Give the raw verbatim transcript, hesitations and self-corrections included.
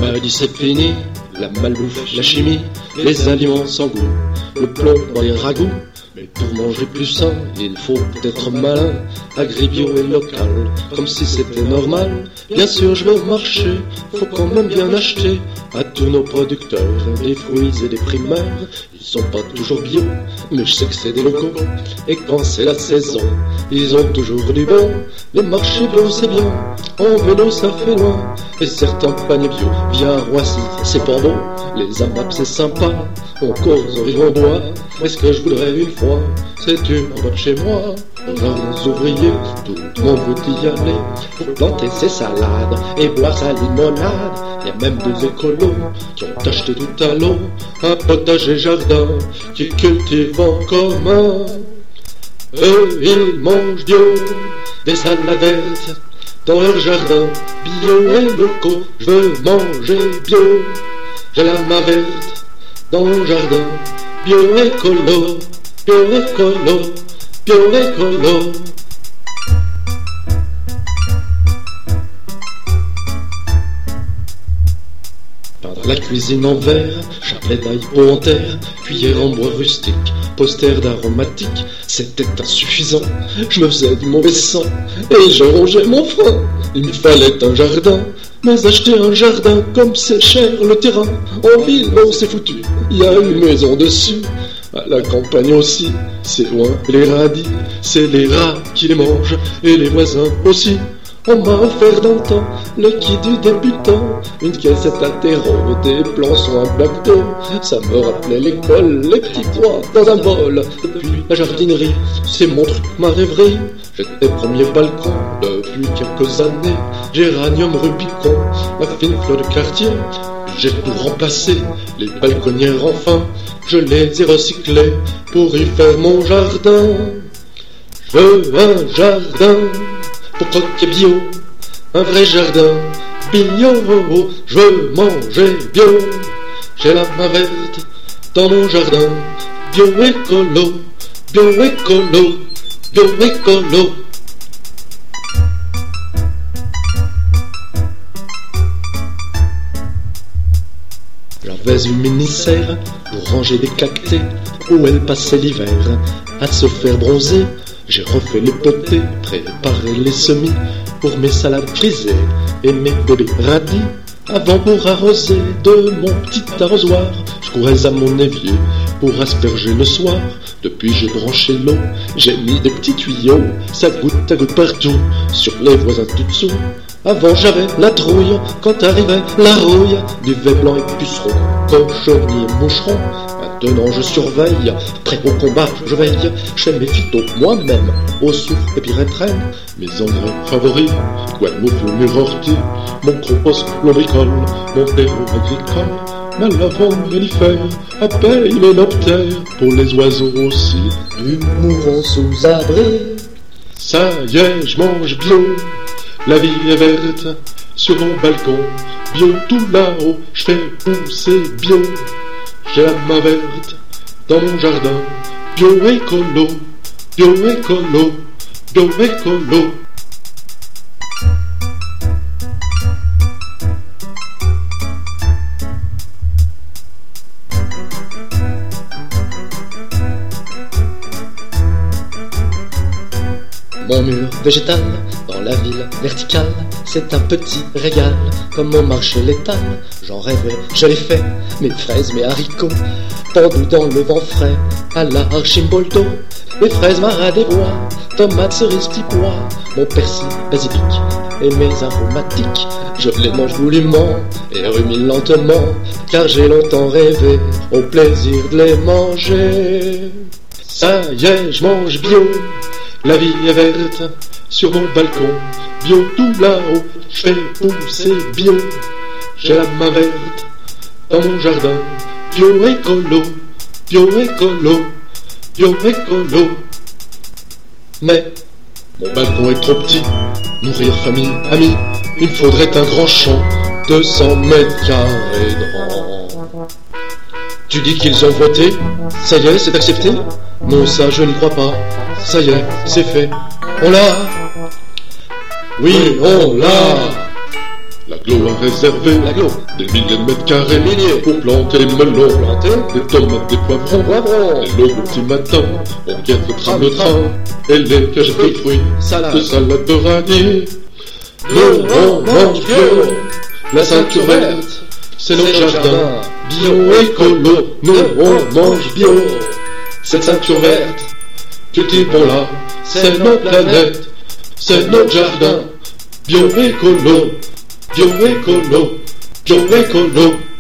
m'a dit c'est fini, la malbouffe, la chimie, les aliments sans goût, le plomb dans les ragoûts. Mais pour manger plus sain, il faut être malin, agri-bio et local, comme si c'était normal. Bien sûr je veux marcher, faut quand même bien acheter à tous nos producteurs, des fruits et des primaires. Ils sont pas toujours bio, mais je sais que c'est des locaux. Et quand c'est la saison, ils ont toujours du bon. Les marchés bio c'est bien, en vélo ça fait loin. Et certains paniers bio, via Roissy, c'est pas beau. Les AMAP c'est sympa, on cause, on rive, on boit. Mais ce que je voudrais une fois, c'est une boîte chez moi. Jeunes ouvriers, tout le monde veut y aller pour planter ses salades et boire sa limonade. Y a même des écolos qui ont acheté tout à l'eau un potager jardin qui cultivent en commun. Eux ils mangent bio, des salades vertes dans leur jardin, bio et locaux. Je veux manger bio, j'ai la main verte dans mon jardin, bio écolo, bio écolo, bio écolo. Peindre la cuisine en verre, chapelet d'ail pot en terre, cuillère en bois rustique, poster d'aromatique. C'était insuffisant, je me faisais du mauvais sang et je rongeais mon frein. Il me fallait un jardin, mais acheter un jardin comme c'est cher le terrain. En ville, bon c'est foutu, il y a une maison dessus. À la campagne aussi, c'est loin, les radis, c'est les rats qui les mangent, et les voisins aussi. On m'a offert dans le temps le kit du débutant, une caissette à terreau, des plans sur un bac d'eau. Ça me rappelait l'école, les petits pois dans un bol. Depuis la jardinerie, c'est mon truc, ma rêverie. J'étais premier balcon depuis quelques années, géranium Rubicon, la fine fleur de quartier. J'ai tout remplacé, les balconnières enfin, je les ai recyclées pour y faire mon jardin. Je veux un jardin pour croquer bio, un vrai jardin bio. Je veux manger bio, j'ai la main verte dans mon jardin, bio écolo, bio écolo, bio écolo. J'avais une mini-serre pour ranger des cactés où elle passait l'hiver à se faire bronzer. J'ai refait les potées, préparé les semis pour mes salades frisées et mes bébés radis. Avant pour arroser de mon petit arrosoir, je courais à mon évier pour asperger le soir. Depuis j'ai branché l'eau, j'ai mis des petits tuyaux, ça goutte à goutte partout, sur les voisins tout dessous. Avant j'avais la trouille, quand arrivait la rouille, duvet blanc et puceron, cochonnier et moucheron. Maintenant je surveille, prêt au combat je veille, je fais mes phytos moi-même, au souffle et pyrètrène. Mes engrais favoris, Guadeloupe ou Murorti, mon compost lombricole, mon terreau agricole, ma lavande mellifère, abeilles ménoptères, pour les oiseaux aussi, du mourant sous abri. Ça y est, je mange bio, la vie est verte, sur mon balcon, bio tout là-haut, je fais pousser bio. J'ai la main verte dans mon jardin, bio écolo, bio écolo, bio écolo. Mon mur végétal dans la ville verticale, c'est un petit régal, comme mon marché létal. J'en rêvais, je l'ai fait, mes fraises, mes haricots, pendus dans le vent frais, à la Archimboldo. Les fraises, maras des bois, tomates, cerises, petits pois, mon persil, basilic et mes aromatiques. Je les mange goulûment et rumine lentement, car j'ai longtemps rêvé au plaisir de les manger. Ça y est, je mange bio, la vie est verte, sur mon balcon, bio tout là-haut, je fais pousser bio. J'ai la main verte dans mon jardin, bio écolo, bio écolo, bio écolo. Mais mon balcon est trop petit, nourrir famille, amis, il faudrait un grand champ, deux cents mètres carrés de rang. Tu dis qu'ils ont voté? Ça y est, c'est accepté? Non, ça je n'y crois pas. Ça y est, c'est fait. On l'a. Oui, on l'a. L'agglo a réservé. L'agglo. Des milliers de mètres carrés milliers pour planter des melons, planter des tomates, des poivrons, poivrons. Et le petit matin, on guette le tram, le train, et les cagettes de fruits, salade, de salade de radis. Nous on mange bio, la ceinture verte, c'est nos jardins, bio écolo. Nous on mange bio, cette ceinture verte, cultivons-la, c'est notre planète, c'est notre jardin, bio écolo, bio écolo. Bio écolo.